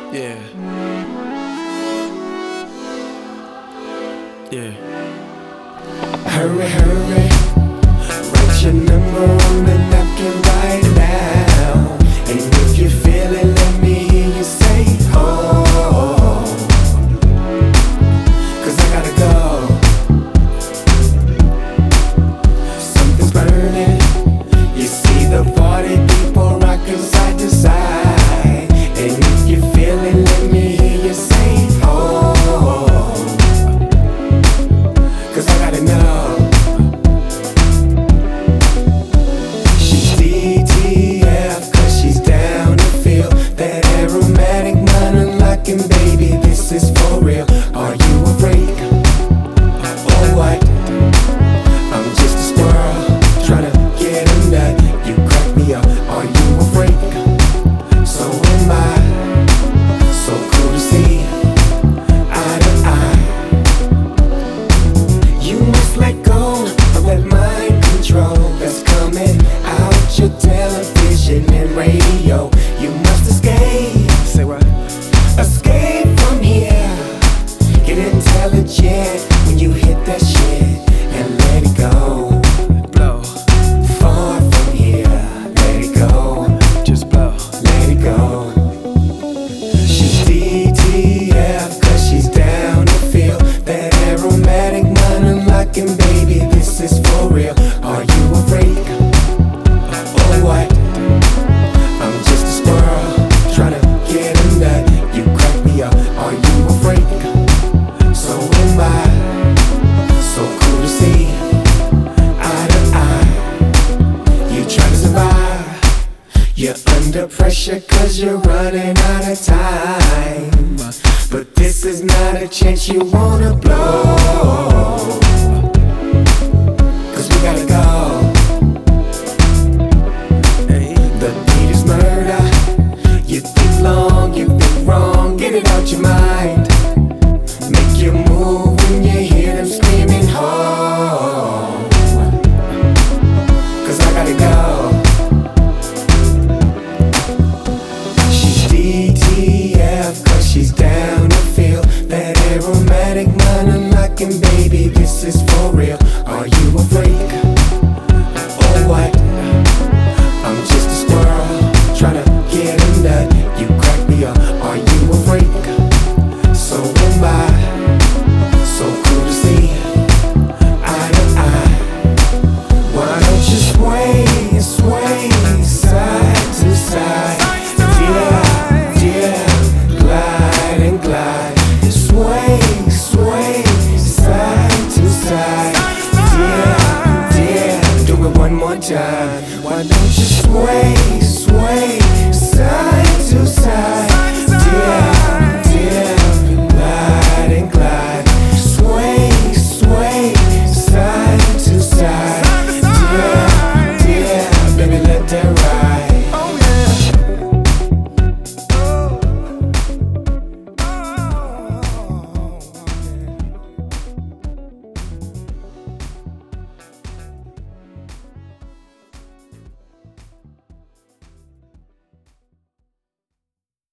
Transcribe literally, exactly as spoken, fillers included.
Yeah. Yeah. Hurry, hurry, write your number on the napkin right now. And if you feel it, let me hear you say, oh, 'cause I gotta go. Something's burning. You see the party people rocking side to side. And if you feel it, let me hear you say, oh, 'cause I gotta know. She's D T F, 'cause she's down to feel that aromatic mind unlocking, baby, this is for real. Are you a freak or what? I'm just a squirrel trying to get a nut. You crack me up. Are you a freak? So am I. So cool to see, eye to eye. You must let go of that mind control that's coming out your television and radio. You must escape. Say what? Escape from here. Get intelligent when you hit that shit and let it go. Blow. Far from here, let it go. Just blow. Let it go. She's D T F, 'cause she's down to feel that aromatic mind unlocking, baby, this is for real. Are you a freak or what? I'm just a squirrel trying to get a nut. You crack me up. Are you a freak? So am I. So cool to see, eye to eye. You try to survive. You're under pressure 'cause you're running out of time. But this is not a chance you wanna blow, 'cause we gotta go. Hey. The beat is murder. You think long, you think wrong. Get it out your mind. Make your move when you hear them screaming, oh, 'cause I gotta go. She's D T F, 'cause she's down to feel that aromatic mind unlocking, baby, this is for real. Are you a freak or what? I'm just a squirrel trying to get a nut. You crack me up. Are you a freak? So am I. So cool to see, eye to eye. Why don't you sway, sway, side to side? Yeah, yeah, glide and glide. Sway, sway, side to side. Yeah, yeah, do it one more time. Why don't you sway, sway, side to side?